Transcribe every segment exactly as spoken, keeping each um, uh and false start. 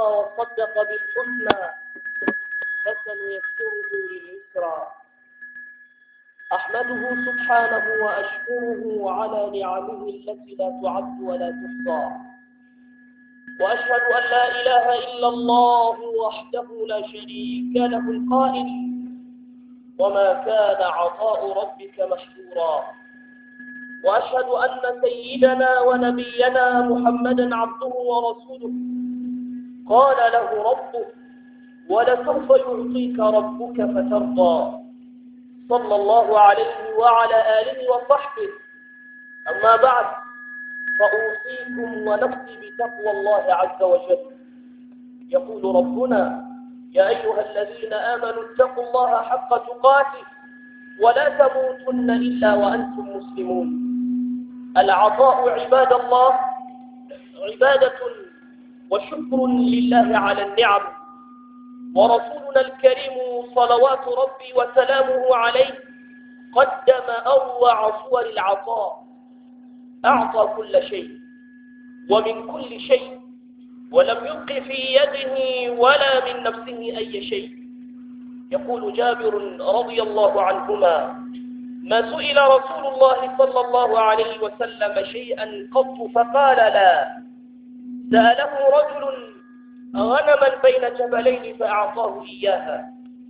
وصدق بالحسنى فسنيسره لليسرى. أحمده سبحانه وأشكره على نعمه التي لا تعد ولا تحصى، وأشهد أن لا إله إلا الله وحده لا شريك له القائل: وما كان عطاء ربك محظورا. وأشهد أن سيدنا ونبينا محمدا عبده ورسوله قال له ربه: ولسوف يعطيك ربك فترضى، صلى الله عليه وعلى آله وصحبه. أما بعد، فأوصيكم ونفسي بتقوى الله عز وجل. يقول ربنا: يا أيها الذين آمنوا اتقوا الله حق تقاته ولا تموتن إلا وأنتم مسلمون. العطاء عباد الله عبادة وشكر لله على النعم، ورسولنا الكريم صلوات ربي وسلامه عليه قدم أروع صور العطاء. أعطى كل شيء ومن كل شيء، ولم يبق في يده ولا من نفسه أي شيء. يقول جابر رضي الله عنهما: ما سئل رسول الله صلى الله عليه وسلم شيئا قط فقال لا، سأله رجل غنما بين جبلين فأعطاه إياها.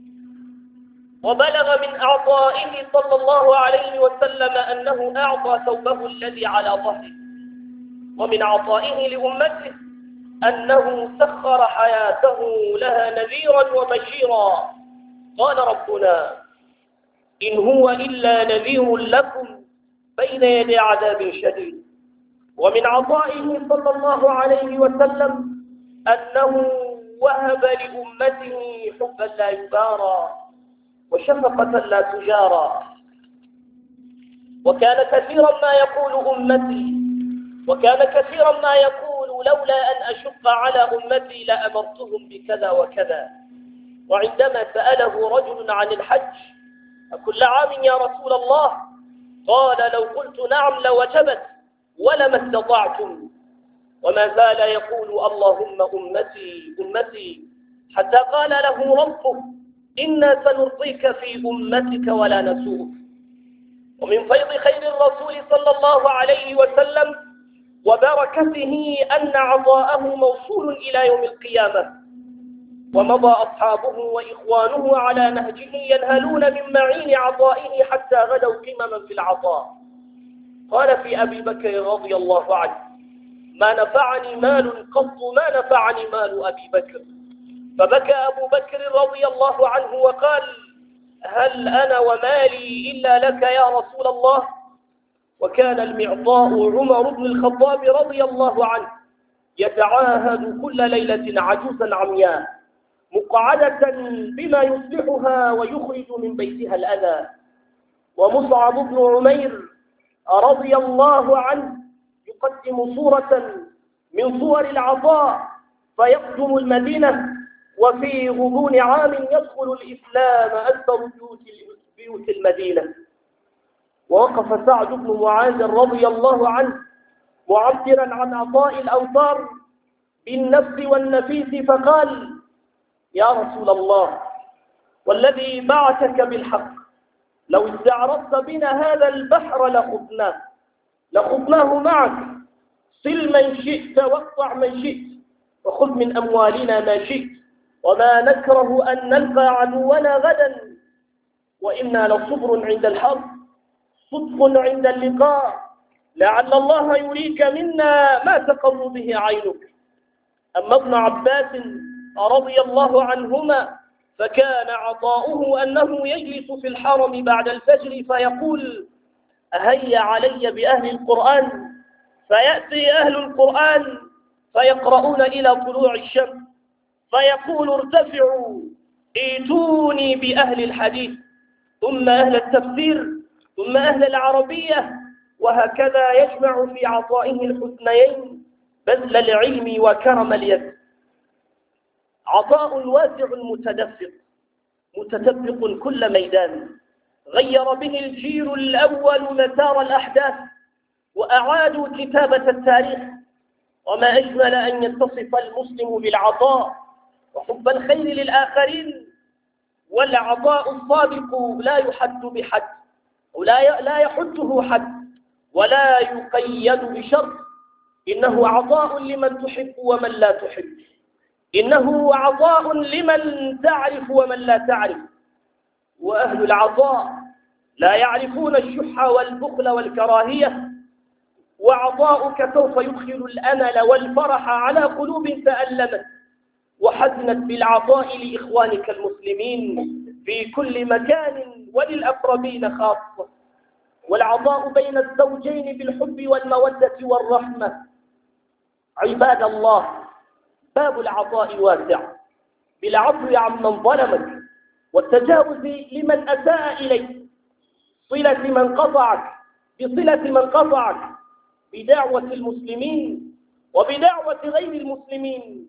وبلغ من أعطائه صلى الله عليه وسلم أنه أعطى ثوبه الذي على ظهره. ومن عطائه لأمته أنه سخر حياته لها نذيرا وبشيرا. قال ربنا: إن هو إلا نذير لكم بين يدي عذاب شديد. ومن عطائه صلى الله عليه وسلم أنه وهب لأمته حبا لا يبارى وشفقة لا تجارى. وكان كثيرا ما يقول أمتي وكان كثيرا ما يقول لولا أن أشق على أمتي لأمرتهم بكذا وكذا. وعندما سأله رجل عن الحج: أكل عام يا رسول الله؟ قال: لو قلت نعم لوجبت ولما استطعتم. وما زال يقول: اللهم أمتي أمتي، حتى قال له ربه: إنا سنرضيك في أمتك ولا نسوءك. ومن فيض خير الرسول صلى الله عليه وسلم وبركته أن عطاءه موصول إلى يوم القيامة. ومضى أصحابه وإخوانه على نهجه ينهلون من معين عطائه حتى غدوا قمما في العطاء. قال في أبي بكر رضي الله عنه: ما نفعني مال قط ما نفعني مال أبي بكر. فبكى أبو بكر رضي الله عنه وقال: هل أنا ومالي إلا لك يا رسول الله؟ وكان المعطاء عمر بن الخطاب رضي الله عنه يتعاهد كل ليلة عجوزا عمياء مقعدة بما يصلحها ويخرج من بيتها الأذى. ومصعب بن عمير رضي الله عنه يقدم صورة من صور العطاء فيقدم المدينة وفي غضون عام يدخل الإسلام أكثر بيوت المدينة. ووقف سعد بن معاذ رضي الله عنه معبرا عن عطاء الأوتار بالنفس والنفيس فقال: يا رسول الله، والذي بعثك بالحق، لو استعرضت بنا هذا البحر لخضناه لخضناه معك. صل من شئت واقطع من شئت وخذ من أموالنا ما شئت، وما نكره أن نلقى عدونا غدا، وإنا لصبر عند الحرب صدق عند اللقاء، لعل الله يريك منا ما تقر به عينك. أما ابن عباس رضي الله عنهما فكان عطاؤه أنه يجلس في الحرم بعد الفجر فيقول: هيا علي بأهل القرآن، فيأتي أهل القرآن فيقرؤون إلى طلوع الشمس فيقول: ارتفعوا ائتوني بأهل الحديث، ثم أهل التفسير، ثم أهل العربية، وهكذا يجمع في عطائه الحسنيين بذل العلم وكرم اليد. عطاء واسع متدفق متدفق كل ميدان، غير به الجيل الأول مسار الأحداث وأعادوا كتابة التاريخ. وما أجمل أن يتصف المسلم بالعطاء وحب الخير للآخرين. والعطاء الصادق لا يحد بحد، ولا لا يحده حد ولا يقيد بشرط. إنه عطاء لمن تحب ومن لا تحب، إنه عطاء لمن تعرف ومن لا تعرف. وأهل العطاء لا يعرفون الشح والبخل والكراهية. وعطاؤك سوف يدخل الأمل والفرح على قلوب تألمت وحزنت بالعطاء لإخوانك المسلمين في كل مكان وللأقربين خاصة. والعطاء بين الزوجين بالحب والمودة والرحمة. عباد الله، باب العطاء واسع، بالعفو عمن ظلمك والتجاوز لمن أساء إليك، صلة من قطعك بصلة من قطعك، بدعوة المسلمين وبدعوة غير المسلمين،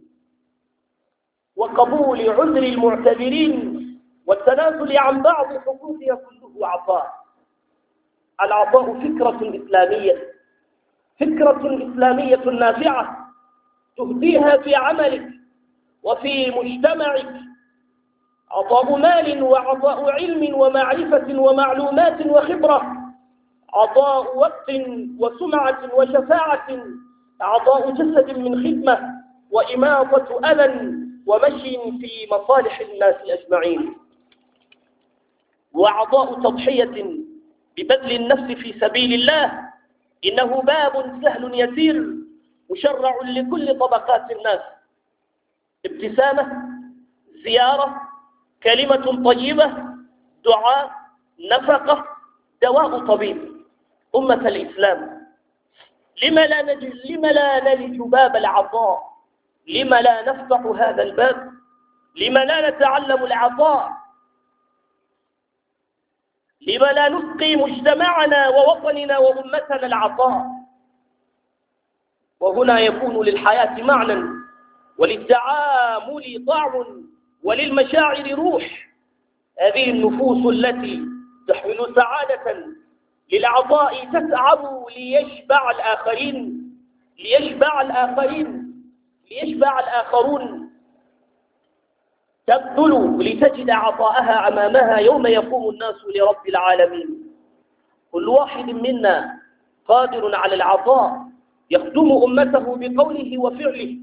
وقبول عذر المعتذرين، والتنازل عن بعض حقوقها، كله عطاء. العطاء فكرة إسلامية، فكرة إسلامية نافعة تهديها في عملك وفي مجتمعك. عطاء مال وعطاء علم ومعرفة ومعلومات وخبرة، عطاء وقت وسمعة وشفاعة، عطاء جسد من خدمة وإماطة أذى ومشي في مصالح الناس أجمعين، وعطاء تضحية ببذل النفس في سبيل الله. إنه باب سهل يسير مشرع لكل طبقات الناس. ابتسامة، زيارة، كلمة طيبة، دعاء، نفقة، دواء طبيب. أمة الإسلام، لما لا نجد لما لا نلج باب العطاء؟ لما لا نفتح هذا الباب؟ لما لا نتعلم العطاء؟ لما لا نسقي مجتمعنا ووطننا وأمتنا العطاء؟ وهنا يكون للحياة معنى، وللتعامل طعم، وللمشاعر روح. هذه النفوس التي تحمل سعادة للعطاء تتعب ليشبع الآخرين، ليشبع الآخرين ليشبع الآخرون، تبذل لتجد عطاءها أمامها يوم يقوم الناس لرب العالمين. كل واحد منا قادر على العطاء، يخدم أمته بقوله وفعله.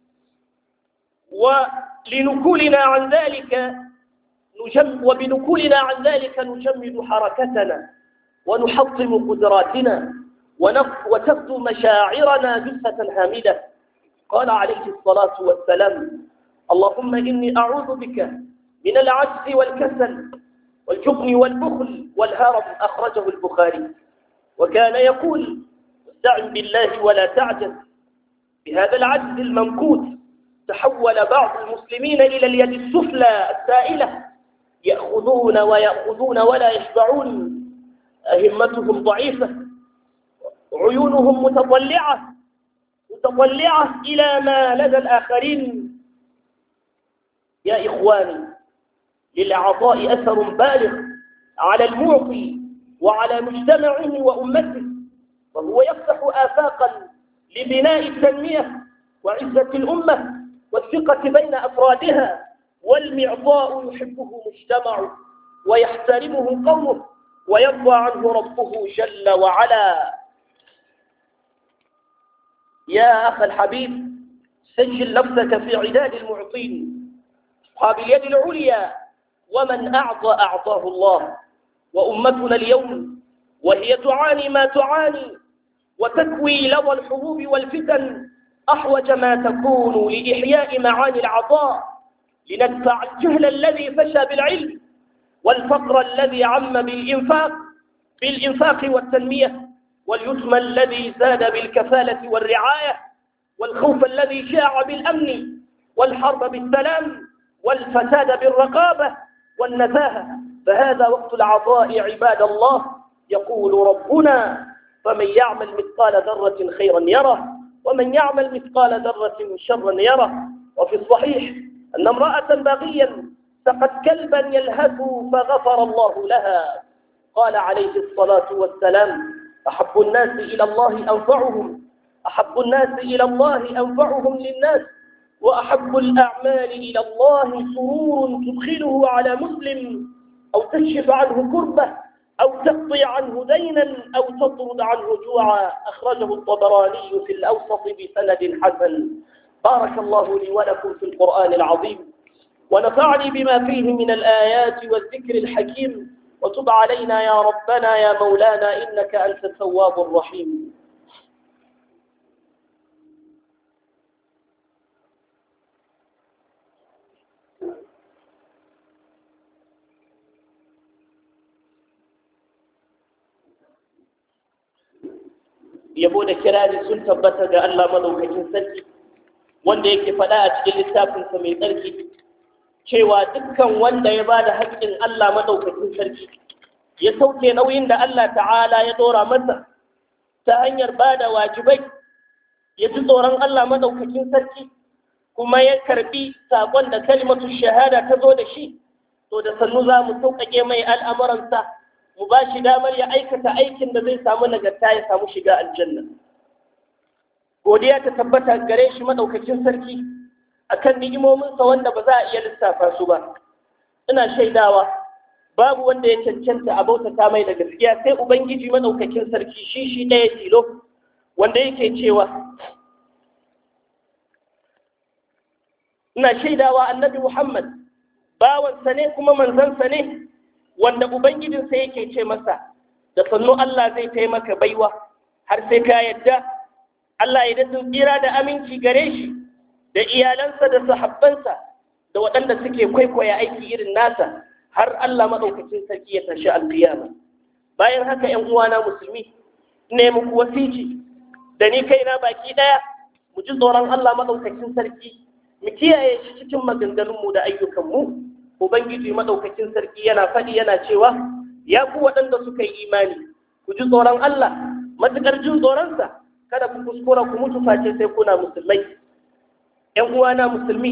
ولنكولنا عن ذلك نجم وبنكولنا عن ذلك نجمد حركتنا ونحطم قدراتنا وتبدو مشاعرنا جثة هامدة. قال عليه الصلاة والسلام: اللهم إني أعوذ بك من العجز والكسل والجبن والبخل والهرم. أخرجه البخاري. وكان يقول: استعن بالله ولا تعجز. بهذا العجز الممقوت تحول بعض المسلمين إلى اليد السفلى السائلة، يأخذون ويأخذون ولا يشبعون، أهمتهم ضعيفة، عيونهم متطلعة متطلعة إلى ما لدى الآخرين. يا إخواني، للعطاء أثر بالغ على المعطي وعلى مجتمعه وأمته، وهو يفتح آفاقا لبناء التنمية وعزة الأمة والثقة بين أفرادها. والمعطاء يحبه مجتمعه ويحترمه قومه ويرضى عنه ربه جل وعلا. يا أخي الحبيب، سجل نفسك في عداد المعطين أصحاب اليد العليا. ومن أعطى أعطاه الله. وأمتنا اليوم وهي تعاني ما تعاني وتكوي لظى الحروب والفتن، أحوج ما تكون لإحياء معاني العطاء، لندفع الجهل الذي فشى بالعلم والفقر الذي عم بالإنفاق بالإنفاق والتنمية، واليتم الذي زاد بالكفالة والرعاية، والخوف الذي شاع بالأمن، والحرب بالسلام، والفساد بالرقابة والنزاهة. فهذا وقت العطاء عباد الله. يقول ربنا: فمن يعمل مثقال ذرة خيرا يره، ومن يعمل مثقال ذرة شرا يره. وفي الصحيح أن امرأة بغيا سقت كلبا يلهث فغفر الله لها. قال عليه الصلاة والسلام: أحب الناس إلى الله أنفعهم أحب الناس إلى الله أنفعهم للناس، وأحب الأعمال إلى الله سرور تدخله على مسلم أو تكشف عنه كربة أو تقضي عنه دينا أو تطرد عنه جوعا. أخرجه الطبراني في الأوسط بسند حسن. بارك الله لي ولكم في القرآن العظيم، ونفعني بما فيه من الآيات والذكر الحكيم، وتب علينا يا ربنا يا مولانا إنك أنت التواب الرحيم. yabo da kirari sun tabbata ga Allah madaukakin sarki wanda yake faɗa a cikin littafinsa mai tsarki cewa dukkan wanda ya bada haƙƙin Allah madaukakin sarki ya sauke nauyin da Allah ta'ala ya dora masa ta hanyar bada wajibai, ya ji tsoron Allah madaukakin sarki kuma ya karbi sakon da kalimatu shahada ta zo da shi, to da sannu za mu sauƙaƙe mai al'amuransa, mu ba shi damar ya aikata aikin da zai samu nagarta ya samu shiga aljanna. Godiya ta tabbata gare shi madaukakin sarki akan ni'imominsa wanda ba za a iya lissafa su ba. Ina shaidawa babu wanda ya cancanta a bautata mai da gaskiya sai Ubangiji madaukakin sarki shi shi ɗaya tilo, wanda yake cewa ina shaidawa annabi Muhammad bawansa ne kuma manzansa ne, wanda Ubangijinsa yake ce masa da sannu Allah zai taimaka baiwa har sai ka yadda Allah ya daɗin tsira da aminci gare shi da iyalansa da sahabbansa da waɗanda suke kwaikwaya aiki irin nasa har Allah maɗaukacin sarki ya tashi alƙiyama. Bayan haka ‘yan uwana musulmi ne muku wasici da ni kaina baki ɗaya mu ji tsoron Allah maɗaukacin sarki, mu kiyaye shi cikin maganganunmu da ayyukanmu. Ubangiji maɗaukacin sarki yana faɗi yana cewa ya ku waɗanda suka yi imani ku ji tsoron Allah matuƙar jin tsoronsa, kada ku kuskura ku mutu face sai kuna musulmai. ‘Yan uwana musulmi,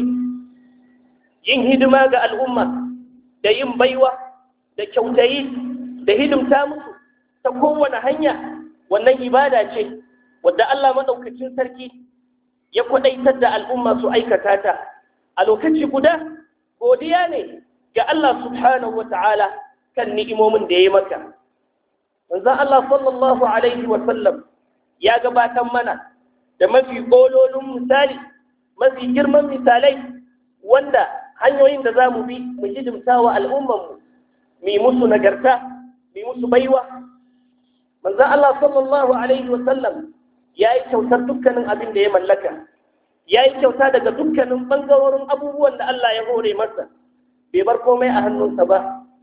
yin hidima ga al'umma da yin baiwa da kyautayi da hidimta musu ta kowane hanya wannan ibada ce wadda Allah maɗaukacin sarki ya kwaɗaitar da al'umma su aikata ta. A lokaci guda godiya ne ga Allah subhanahu wata'ala kan ni'imomin da ya yi maka. Manzon Allah sallallahu alaihi wa sallam ya gabatar mana da mafi ƙololin misali, mafi girman misalai wanda hanyoyin da za mu bi mu hidimta wa al'ummanmu, mu yi musu nagarta, mu yi musu baiwa. Manzon Allah sallallahu alaihi wa sallam ya yi kyautar dukkanin abin da ya mallaka, ya yi kyauta daga dukkanin ɓangarorin abubuwan da Allah ya hore masa, bai bar komai a hannunsa ba.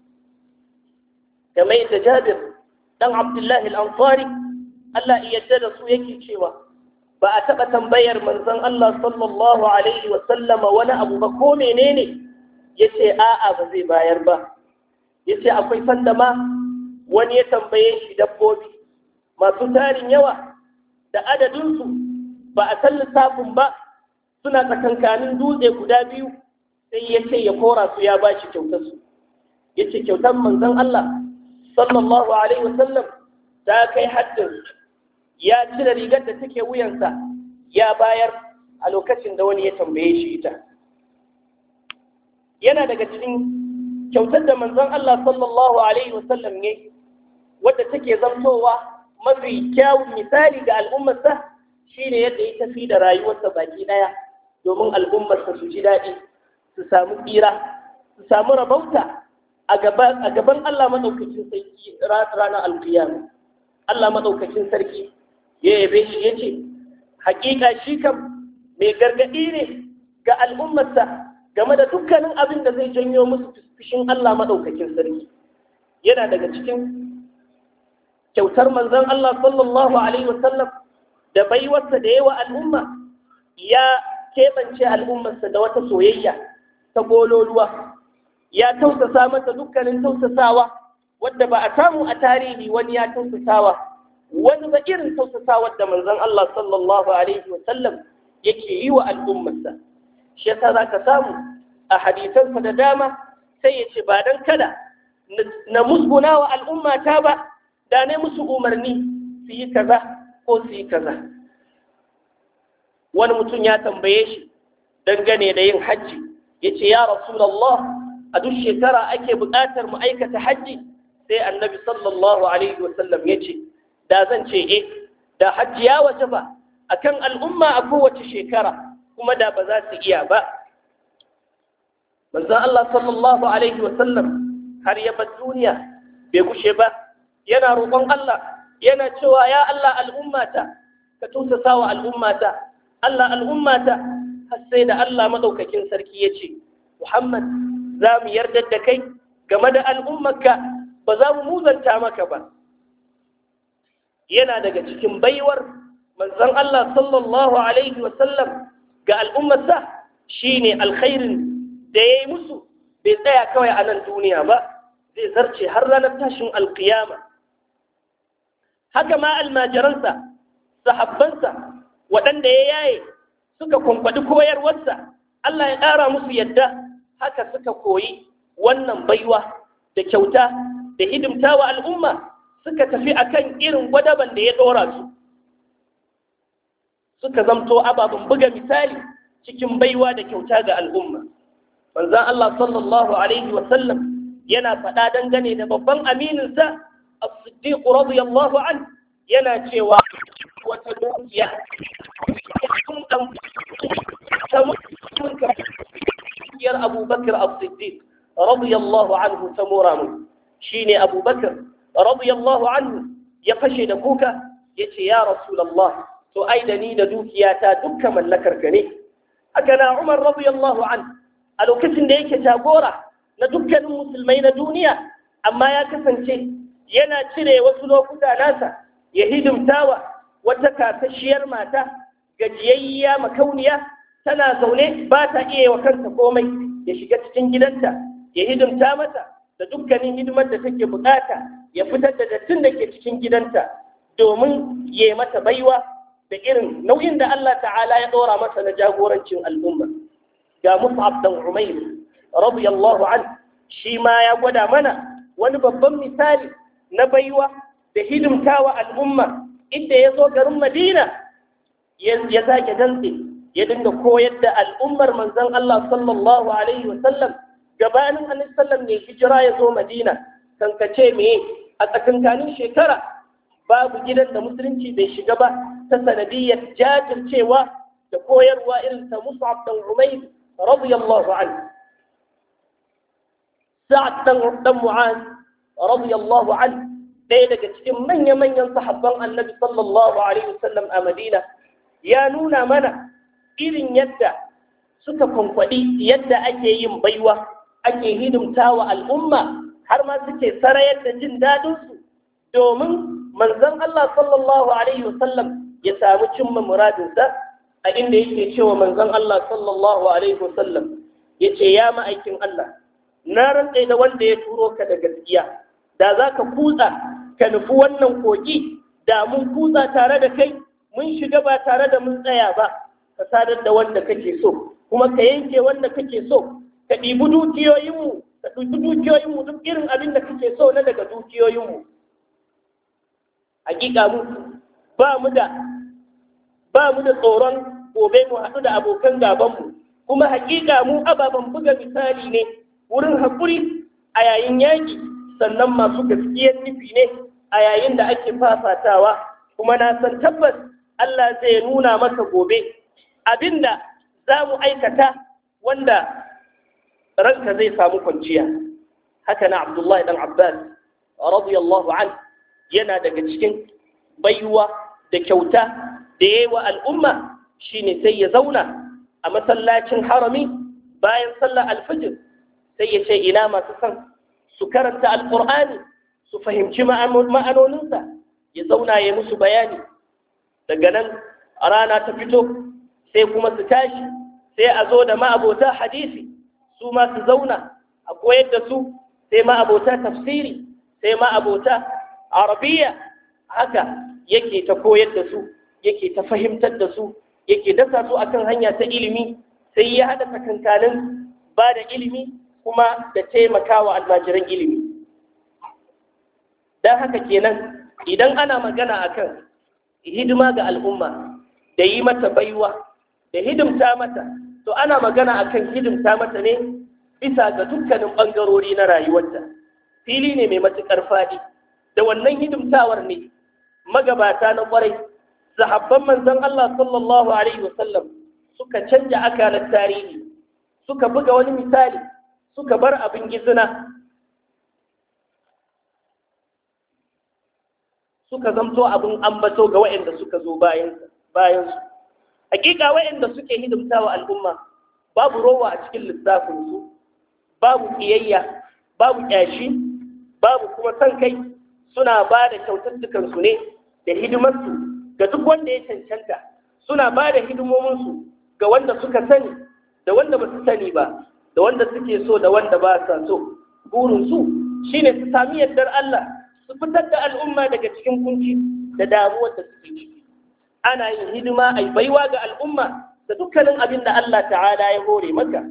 Kamar yadda Jabir ɗan Abdullahi al'Ansari, Allah iya yarda da su yake cewa, ba a taɓa tambayar manzon Allah sallallahu Alaihi wasallama wani abu ba ko menene, ya ce a'a ba zai bayar ba. Ya ce akwai sanda ma wani ya tambaye shi dabbobi masu tarin yawa da adadinsu ba a san lissafin ba, suna tsakankanin dutse guda biyu, sai ya ce ya kora su ya ba shi kyautarsu. Ya ce kyautar manzon Allah sallallahu Alaihi wasallam ta kai haddin ya cire rigar da take wuyansa ya bayar a lokacin da wani ya tambaye shi ita. Yana daga cikin kyautar da manzon Allah sallallahu Alaihi wasallam ya yi wadda take zamtowa mafi kyawun misali ga al'ummarsa shi ne yadda ya tafi da rayuwarsa baki ɗaya domin al'ummarsa su ji daɗi, su samu tsira, su samu rabauta a gaban Allah maɗaukacin sarki ranar alkiyama. Allah maɗaukacin sarki ya yabe shi ya ce, hakika shi kam mai gargaɗi ne ga al'ummarsa game da dukkanin abin da zai janyo musu fushin Allah maɗaukacin sarki. Yana daga cikin kyautar manzon Allah sallallahu Alaihi wasallam da baiwarsa da yawa al'umma, ya keɓance al'ummarsa da wata soyayya ta gololuwa, ya tausasa masa dukkanin tausasawa wadda ba a samu a tarihi wani ya tausasawa wani ba irin tausasawar da manzon Allah sallallahu Alaihi wasallam yake yi wa al'ummarsa. Shi yasa za ka samu a hadisansa da dama sai ya ce ba don kada na musguna wa al'ummata ba da ne musu umarni su yi kaza ko su yi kaza. wani mutum ya tambaye shi dangane da yin hajji, ya ce ya Rasulallah, a duk shekara ake buƙatar mu aikata hajji? Sai annabi sallallahu alaihi wasallam ya ce, da zan ce eh, da hajji ya waje ba a kan al'umma a kowace shekara, kuma da ba za su iya ba. Manzan Allah sallallahu alaihi wasallam har ya bar duniya bai gushe ba yana roƙon Allah, yana cewa ya Allah al'ummata ka tausasa wa al'ummata, Allah al'ummata, har sai da Allah madaukakin sarki ya ce, Muhammad, za mu yarda da kai game da al'ummarka, ba za mu muzanta maka ba. Yana daga cikin baiwar manzon Allah sallallahu alaihi wasallam ga al'ummarsa shine alkhairin da ya yi musu, bai tsaya kawai a nan duniya ba, zai zarce har ranar tashin alkiyama. Haka ma almajiransa, sahabbansa, waɗanda ya yaye suka kwankwaɗi koyarwarsa, Allah ya ƙara musu yadda, haka suka koyi wannan baiwa da kyauta da hidimta wa al'umma, suka tafi akan irin gwadaban da ya ɗora su, suka zamto ababen buga misali cikin baiwa da kyauta ga al'umma. Manzan Allah sallallahu alaihi wasallam yana faɗa dangane da babban amininsa as-Siddiq radiyallahu an, yana cewa wata dukiya dukiyar Abu Bakr as-Siddiq radiyallahu anhu ta mora mu, shine Abu Bakr radiyallahu anhu ya fashe da kuka, yace ya Rasulullah, to ai da ni da dukiyata dukkan mallakar ka ne. Haka na Umar radiyallahu anhu a lokacin da yake jagora na dukkanin musulmai na duniya, amma ya kasance yana cire wasu lokuta nasa ya hidimtawa wata kasashiyar mata gajiyayya makauniya, tana zaune ba ta iya wa kanta komai, ya shiga cikin gidanta ya hidimta mata da dukkanin hidimar da take bukata, ya fitar da dattin da ke cikin gidanta domin ya mata baiwa da irin nauyin da Allah ta'ala ya ɗora masa na jagorancin al'umma. Ga Mus'ab dan Umair radiyallahu anhu, shi ma ya gwada mana wani babban misali na baiwa da hidimtawa al'umma, inda ya zo garin Madina ya sake dantse ya dinga koyar da al'ummar manzon Allah sallallahu alaihi wa sallam. Gabanin annabi sallam ne hijira ya zo Madina, kankace me a tsakankanin shekara babu gidan da musulunci bai shiga ba ta sanadiyyar jajircewa da koyarwa irin ta Mus'ab dan Umair radiyallahu anhu. Sa'ad dan Mu'az radiyallahu anhu, ɗaya daga cikin manya-manyan sahabban annabi sallallahu alaihi wasallam a Madina, ya nuna mana irin yadda suka kwankwaɗi yadda ake yin baiwa, ake hidimtawa al'umma, har ma suke sarayar da jin daɗinsu domin manzon Allah sallallahu alaihi wasallam ya samu cimma muradinsa, a inda yake cewa manzon Allah sallallahu alaihi wasallam yace, ya ma'aikin Allah, na rantse da wanda ya turo ka da gaskiya, da za ka kutsa ka nufi wannan kogi, da mun kutsa tare da kai, mun shiga ba tare da mun tsaya ba, ka sadar da wanda kake so, kuma ka yanke wanda kake so, ka ɗibi dukiyoyinmu, ka ɗibi dukiyoyinmu duk irin abin da kake so na daga dukiyoyinmu. Hakika mu ba mu da ba mu da tsoron gobe mu haɗu da abokan gabanmu, kuma hakika mu ababen buga misali ne wurin haƙuri a yayin yaƙi, sannan masu gaskiyar nufi ne a yayin da ake fafatawa, kuma na san tabbas Allah zai nuna maka gobe abinda za mu aikata wanda ranka zai samu kwanciya. Haka na Abdullahi dan Abbas radiyallahu anhu, yana daga cikin baiwa da kyauta da yayi wa al'umma shine sai ya zauna a masallacin harami bayan sallar alfajir, sai ya ce ina masu son su karanta alqur'ani su fahimci ma'anoninsa, ya zauna ya musu bayani. Daga nan a rana ta fito sai kuma su tashi, sai a zo da ma'abota hadisi su ma su zauna a koyar da su, sai ma'abota tafsiri, sai ma'abota arabiya. Haka yake ta koyar da su, yake ta fahimtar da su, yake dasa su akan hanya ta ilimi, sai ya haɗa tsakankanin ba da ilimi kuma da taimakawa almajiran ilimi. Don haka kenan idan ana magana akan hidima ga al'umma da yi mata baiwa da hidimta mata, to ana magana akan hidimta mata ne bisa ga dukkanin ɓangarori na rayuwarta. Fili ne mai matuƙar faɗi, da wannan hidimtawar ne magabata na ƙwarai, sahabban manzon Allah sallallahu alaihi wasallam suka canja akalar tarihi, suka buga wani misali, suka bar abin gizina, suka zamto abin ambato ga waɗanda suka zo bayan bayansu. Hakika waɗanda suke hidimtawa al'umma babu rowa a cikin lissafinsu, babu ƙiyayya, babu ƙyashi, babu kuma san kai, suna ba da kyautattukansu ne da hidimarsu ga duk wanda ya cancanta, suna ba da hidimominsu ga wanda suka sani da wanda ba su sani ba, da wanda suke so da wanda ba sa so. Burinsu shi ne su sami yardar Allah, su fitar da al'umma daga cikin kunci da damuwar da suke ciki. Ana yin hidima a baiwa ga al'umma da dukkanin abin da Allah ta'ala ya hore maka.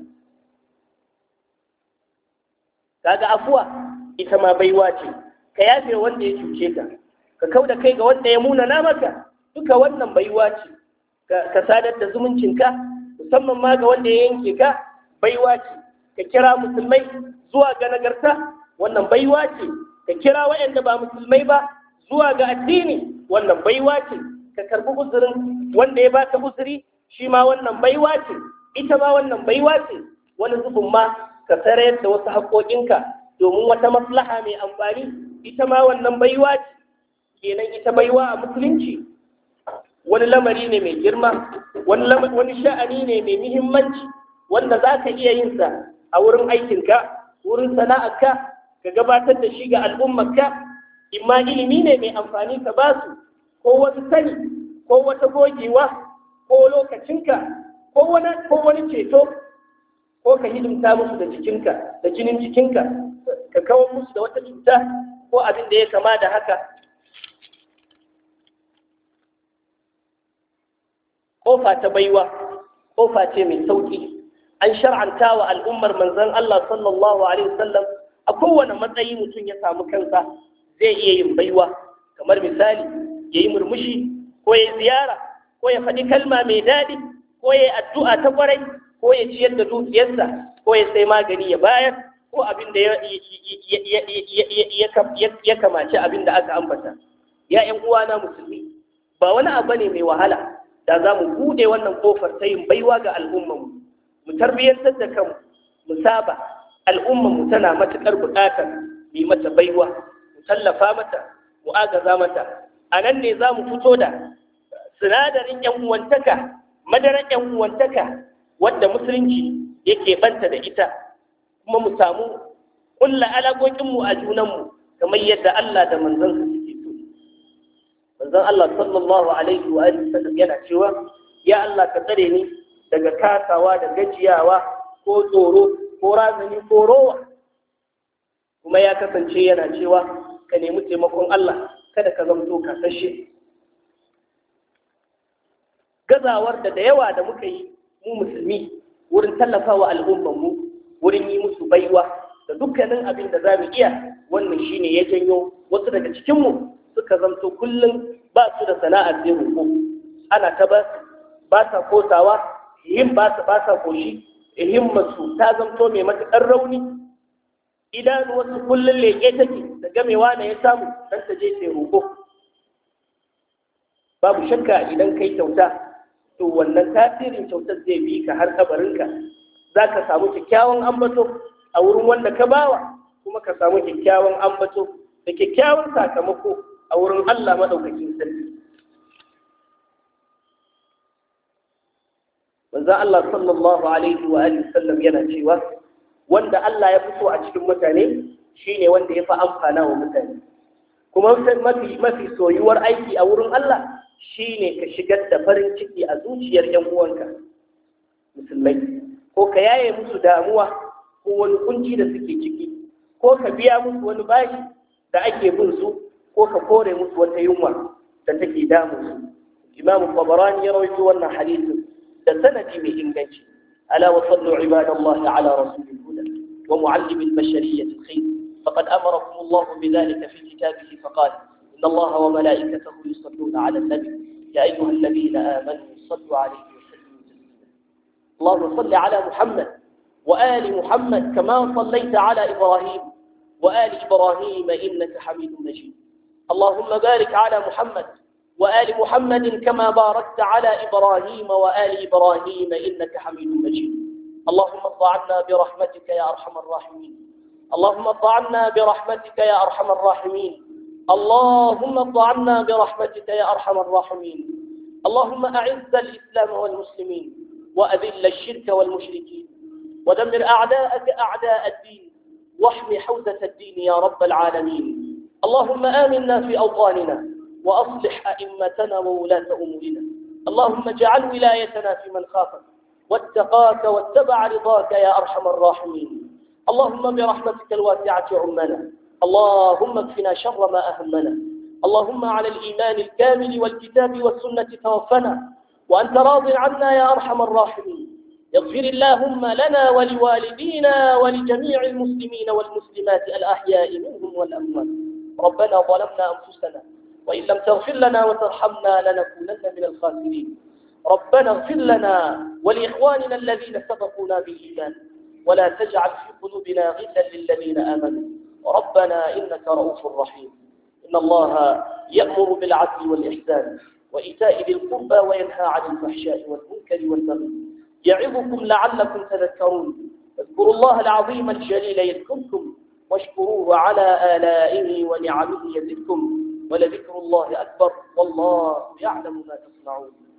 Kaga afuwa ita ma baiwa ce, ka yafe wanda ya cuce ka, ka kau da kai ga wanda ya munana maka, duka wannan baiwa ce. Ka sadar da zumuncinka, musamman ma ga wanda ya yanke ka, baiwa ce. Ka kira musulmai zuwa ga nagarta, wannan baiwa ce. Ka kira waɗanda ba musulmai ba zuwa ga addini, wannan baiwa ce. Ka karbi uzurin wanda ya baka uzuri, shi ma wannan baiwa ce. Ita ma wannan baiwa ce. Wani zubin ma ka sarayar da wasu haƙoƙinka domin wata maslaha mai amfani, ita ma wannan baiwa ce. Kenan ita baiwa a musulunci wani lamari ne mai girma, wani sha'ani ne mai muhimmanci, wanda za ka iya yin sa a wurin aikinka, wurin sana'arka, ka gabatar da shi ga al'ummarka. Imma ilimi ne mai amfani ka ba su, ko wasu sani, ko wata gogewa, ko lokacinka, ko wani ceto, ko ka hidimta musu da jikinka, da jinin jikinka, ka kawo musu da wata cuta ko abin da ya kama da haka. Ƙofa ta baiwa, ƙofa ce mai sauƙi. An shar'anta wa al'ummar manzon Allah sallallahu alaihi wasallam a kowane matsayi mutum ya samu kansa zai iya yin baiwa. Kamar misali, ya yi murmushi, ko ya ziyara, ko ya faɗi kalma mai daɗi, ko ya yi addu'a ta ƙwarai, ko ya ciyar da dukiyarsa, ko ya sai magani ya bayar, ko abin da ya kamace abin da aka ambata. Ya ‘yan uwana musulmi, ba wani abu ne mai wahala da za mu buɗe wannan ƙofar ta yin baiwa ga al'ummanmu, mu tarbiyyantar da kanmu, mu saba. Al'ummanmu tana matuƙar buƙatar mu mata baiwa, mu tallafa mata, mu agaza mata. A nan ne za mu fito da sinadarin ‘yan uwantaka, madarar ‘yan uwantaka wadda musulunci yake banta da ita, kuma mu samu ƙulla alaƙoƙinmu a junanmu kamar yadda Allah da manzansa suke so. Manzon Allah sallallahu alaihi wa sallam yana cewa, ya Allah ka tsare ni daga kasawa da gajiyawa ko tsoro ko razani ko rowa. Kuma ya kasance yana cewa ka nemi taimakon Allah, kada ka zamto kasashe. Gazawar da da yawa da muka yi mu musulmi wurin tallafawa al'ummanmu, wurin yi musu baiwa da dukkanin abin da za mu iya, wannan shine ya janyo wasu daga cikinmu suka zamto kullum ba su da sana'ar sai roƙo. Ana ta ba ba sa kosawa, yin ba su ba sa koshi, himmarsu ta zamto mai matuƙar rauni. Idan wasu kullum leƙe take da gamewa na ya samu dan ta je sai roƙo. Babu shakka idan kai kyauta, to wannan tasirin kyautar zai bi ka har kabarinka. Za ka samu kyakkyawan ambato a wurin wanda ka bawa, kuma ka samu kyakkyawan ambato da kyakkyawan sakamako a wurin Allah maɗaukakin sarki. Manzon Allah sallallahu alaihi wa alihi sallam yana cewa, wanda Allah ya fito a cikin mutane shine wanda ya fi amfana wa mutane. Kuma mafi mafi soyuwar aiki a wurin Allah shine ka shigar da farin ciki a zuciyar ‘yan uwanka musulmai, ko ka yaye musu damuwa ko wani kunci da suke ciki, ko ka biya musu wani bashi da ake bin su, ko ka kore musu wata yunwa da take damu su. Imam Tabarani ya rawaito wannan hadisin da sanadi mai inganci. Ala wa sallu ibadallahi ala rasulil huda wa muallimil bashariyyati khair. Faqad amarakum Allah bidhalika fi kitabihi faqala inna Allah wa malaikatahu yusalluna ala an-nabi ya ayyuhalladhina amanu sallu alayhi wa sallimu taslima. اللهم صل على محمد وآل محمد كما صليت على إبراهيم وآل إبراهيم إنك حميد مجيد. اللهم بارك على محمد وآل محمد كما باركت على إبراهيم وآل إبراهيم إنك حميد مجيد. اللهم ارض عنا برحمتك يا أرحم الراحمين. اللهم ارض عنا برحمتك يا أرحم الراحمين. اللهم ارض عنا برحمتك يا أرحم الراحمين. اللهم أعز الإسلام والمسلمين وأذل الشرك والمشركين ودمر أعداءك أعداء الدين واحم حوزة الدين يا رب العالمين. اللهم آمنا في أوطاننا وأصلح أئمتنا وولاة أمورنا. اللهم اجعل ولايتنا في من خافك واتقاك واتبع رضاك يا أرحم الراحمين. اللهم برحمتك الواسعة عمنا. اللهم اكفنا شر ما أهمنا. اللهم على الإيمان الكامل والكتاب والسنة توفنا وأنت راض عنا يا أرحم الراحمين. اغفر اللهم لنا ولوالدينا ولجميع المسلمين والمسلمات الأحياء منهم والأموات. ربنا ظلمنا أنفسنا وإن لم تغفر لنا وترحمنا لنكونن من الخاسرين. ربنا اغفر لنا ولإخواننا الذين سبقونا بالإيمان ولا تجعل في قلوبنا غلا للذين آمنوا. ربنا إنك رؤوف رحيم. إن الله يأمر بالعدل والإحسان وإيتاء ذي القربى وينهى عن الفحشاء والمنكر والبغي يعظكم لعلكم تذكرون. اذكروا الله العظيم الجليل يذكركم واشكروه على آلائه ونعمه يزدكم ولذكر الله أكبر والله يعلم ما تصنعون.